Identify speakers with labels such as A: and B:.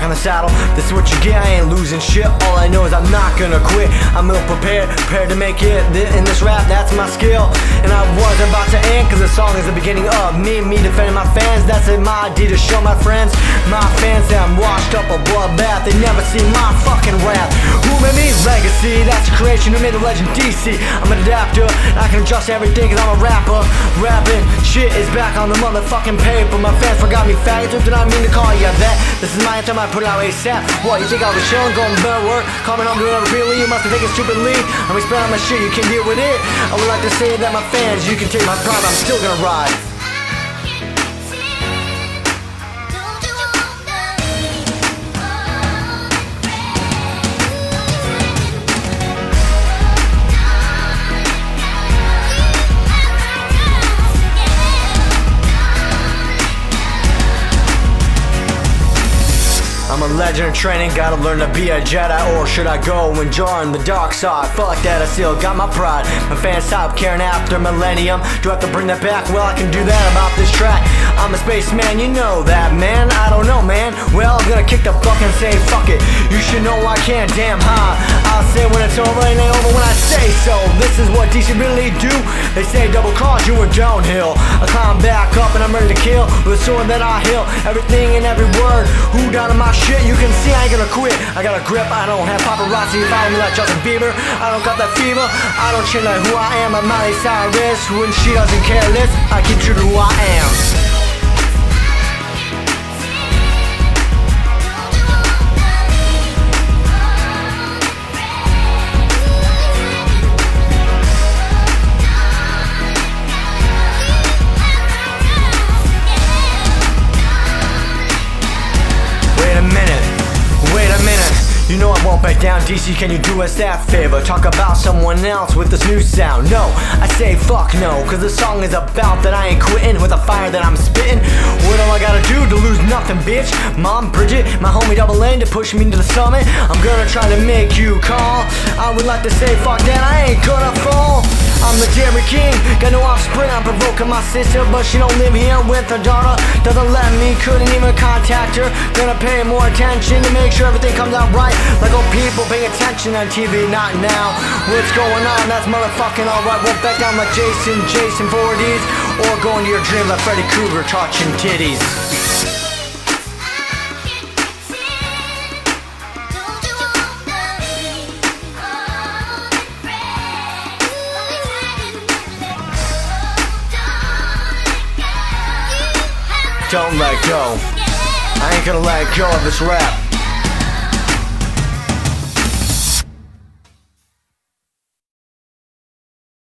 A: back on the saddle. This is what you get, I ain't losing shit. All I know is I'm not gonna quit. I'm ill prepared to make it. In this rap, that's my skill. And I wasn't about to end, cause the song is the beginning of me defending my fans. That's it, my idea to show my friends. My fans that I'm washed up a bloodbath. They never see my fucking rap. Who made me? Legacy, that's a creation. Who made the legend? DC. I'm an adapter, I can adjust everything cause I'm a rapper. Rapping shit is back on the motherfucking paper. My fans forgot me, faggots, did I mean to call you that? This is my anthem, I put it out ASAP. What, you think I was chillin', going to better work? Coming home doing it really, you must have taken stupidly. I'm expanding my shit, you can deal with it. I would like to say that my fans, you can take my pride, I'm still gonna ride. I'm a legend in training, gotta learn to be a Jedi. Or should I go and join the dark side? Fuck that, I still got my pride. My fans stop caring after millennium. Do I have to bring that back? Well, I can do that about this track. I'm a spaceman, you know that, man. I don't know, man. Well, I'm gonna kick the bucket and say fuck it. You should know I can't, damn high. I'll say when it's over, it ain't over when I say so. This is what DC really do. They say double cross, you were downhill. I climb back up and I'm ready to kill with a sword that I heal. Everything and every word, who down in my shit, you can see I ain't gonna quit. I got a grip, I don't have paparazzi follow me like Justin Bieber. I don't got that fever, I don't change like who I am. I'm Miley Cyrus, when she doesn't care less, I keep true to who I am. Wait a minute, you know I won't back down. DC, can you do us that favor? Talk about someone else with this new sound. No, I say fuck no, cause the song is about that I ain't quitting with the fire that I'm spitting. What all I gotta do to lose nothing, bitch? Mom, Bridget, my homie Double N to push me to the summit. I'm gonna try to make you call. I would like to say fuck that, I ain't gonna fall. I'm the Jerry King, got no offspring. I'm provoking my sister, but she don't live here with her daughter. Doesn't let me, couldn't even contact her. Gonna pay more attention to make sure everything comes out right. Like old people paying attention on TV, not now. What's going on? That's motherfucking alright. Won't back down like Jason 4Ds. Or go into your dream like Freddy Krueger touching titties. Don't let go. I ain't gonna let go of this rap.